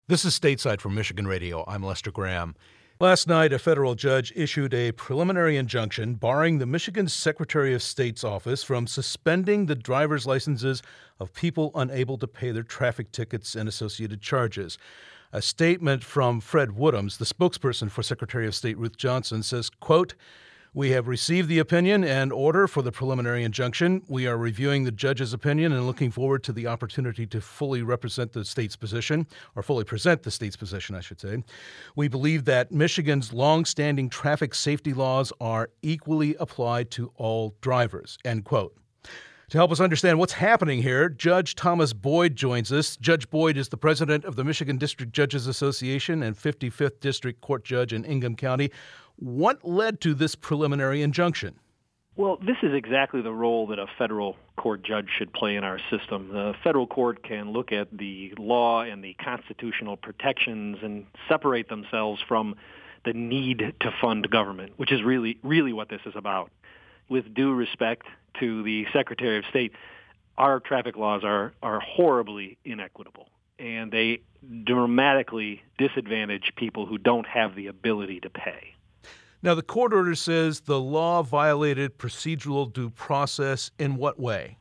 This is Stateside from Michigan Radio. I'm Lester Graham. Last night, a federal judge issued a preliminary injunction barring the Michigan Secretary of State's office from suspending the driver's licenses of people unable to pay their traffic tickets and associated charges. A statement from Fred Woodhams, the spokesperson for Secretary of State Ruth Johnson, says, quote, "We have received the opinion and order for the preliminary injunction. We are reviewing the judge's opinion and looking forward to the opportunity to fully represent the state's position, or fully present the state's position, I should say. We believe that Michigan's long-standing traffic safety laws are equally applied to all drivers," end quote. To help us understand what's happening here, Judge Thomas Boyd joins us. Judge Boyd is the president of the Michigan District Judges Association and 55th District Court Judge in Ingham County. What led to this preliminary injunction? Well, this is exactly the role that a federal court judge should play in our system. The federal court can look at the law and the constitutional protections and separate themselves from the need to fund government, which is really what this is about. With due respect to the Secretary of State, our traffic laws are horribly inequitable, and they dramatically disadvantage people who don't have the ability to pay. Now, the court order says the law violated procedural due process in what way?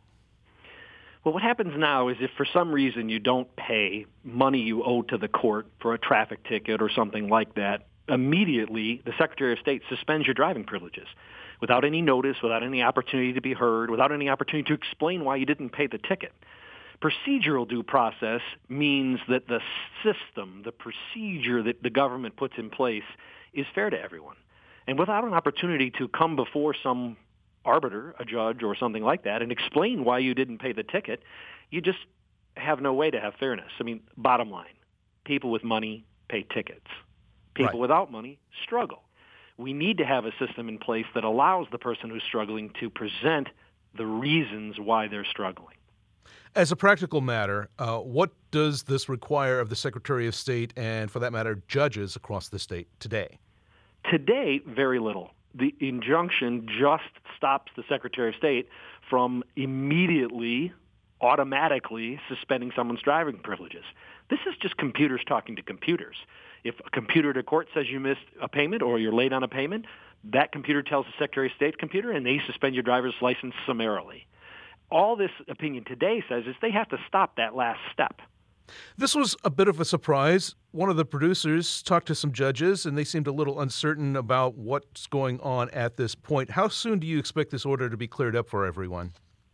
Well, what happens now is if for some reason you don't pay money you owe to the court for a traffic ticket or something like that, immediately the Secretary of State suspends your driving privileges without any notice, without any opportunity to be heard, without any opportunity to explain why you didn't pay the ticket. Procedural due process means that the system, the procedure that the government puts in place is fair to everyone. And without an opportunity to come before some arbiter, a judge or something like that, and explain why you didn't pay the ticket, you just have no way to have fairness. I mean, bottom line, people with money pay tickets. People without money struggle. We need to have a system in place that allows the person who's struggling to present the reasons why they're struggling. As a practical matter, what does this require of the Secretary of State and, for that matter, judges across the state today? Today, very little. The injunction just stops the Secretary of State from immediately, automatically suspending someone's driving privileges. This is just computers talking to computers. If a computer to court says you missed a payment or you're late on a payment, that computer tells the Secretary of State's computer, and they suspend your driver's license summarily. All this opinion today says is they have to stop that last step. This was a bit of a surprise. One of the producers talked to some judges, and they seemed a little uncertain about what's going on at this point. How soon do you expect this order to be cleared up for everyone?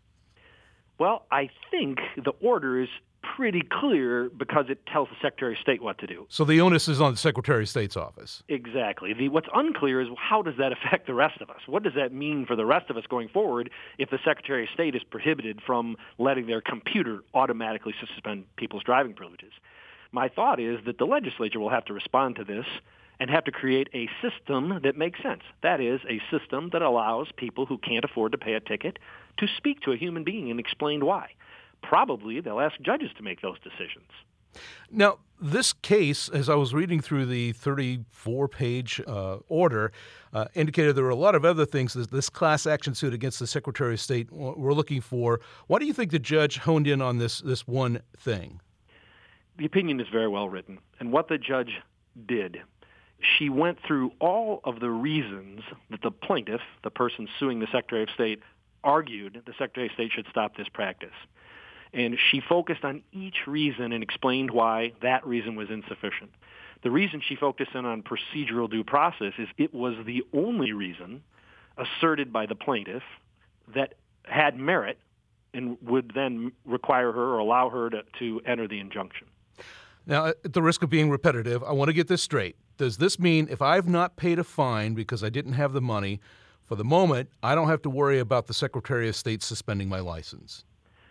Well, I think the order is pretty clear because it tells the Secretary of State what to do. So the onus is on the Secretary of State's office. Exactly. What's unclear is how does that affect the rest of us? What does that mean for the rest of us going forward if the Secretary of State is prohibited from letting their computer automatically suspend people's driving privileges? My thought is that the legislature will have to respond to this and have to create a system that makes sense. That is, a system that allows people who can't afford to pay a ticket to speak to a human being and explain why. Probably they'll ask judges to make those decisions. Now, this case, as I was reading through the 34-page order, indicated there were a lot of other things that this class action suit against the Secretary of State were looking for. Why do you think the judge honed in on this one thing? The opinion is very well written. And what the judge did, she went through all of the reasons that the plaintiff, the person suing the Secretary of State, argued the Secretary of State should stop this practice. And she focused on each reason and explained why that reason was insufficient. The reason she focused in on procedural due process is it was the only reason asserted by the plaintiff that had merit and would then require her or allow her to enter the injunction. Now, at the risk of being repetitive, I want to get this straight. Does this mean if I've not paid a fine because I didn't have the money, for the moment, I don't have to worry about the Secretary of State suspending my license?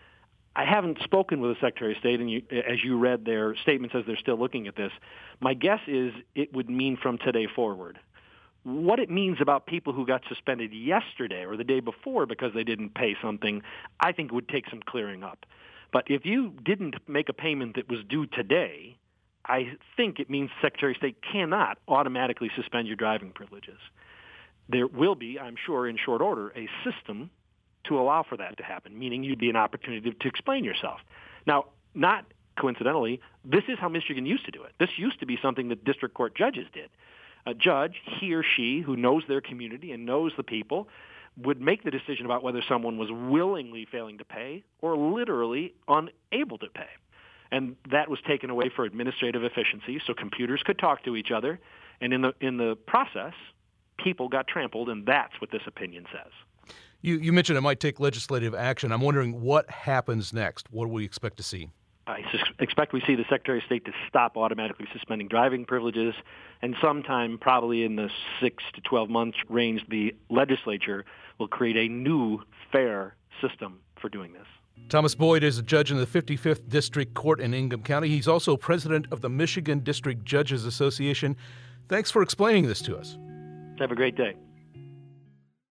I haven't spoken with the Secretary of State, and as you read their statement says they're still looking at this. My guess is it would mean from today forward. What it means about people who got suspended yesterday or the day before because they didn't pay something, I think would take some clearing up. But if you didn't make a payment that was due today, I think it means the Secretary of State cannot automatically suspend your driving privileges. There will be, I'm sure, in short order, a system to allow for that to happen, meaning you'd be an opportunity to explain yourself. Now, not coincidentally, this is how Michigan used to do it. This used to be something that district court judges did. A judge, he or she, who knows their community and knows the people, would make the decision about whether someone was willingly failing to pay or literally unable to pay. And that was taken away for administrative efficiency, so computers could talk to each other. And in the process, people got trampled, and that's what this opinion says. You mentioned it might take legislative action. I'm wondering what happens next. What do we expect to see? I expect we see the Secretary of State to stop automatically suspending driving privileges, and sometime probably in the 6 to 12 months range, the legislature will create a new, fair system for doing this. Thomas Boyd is a judge in the 55th District Court in Ingham County. He's also president of the Michigan District Judges Association. Thanks for explaining this to us. Have a great day.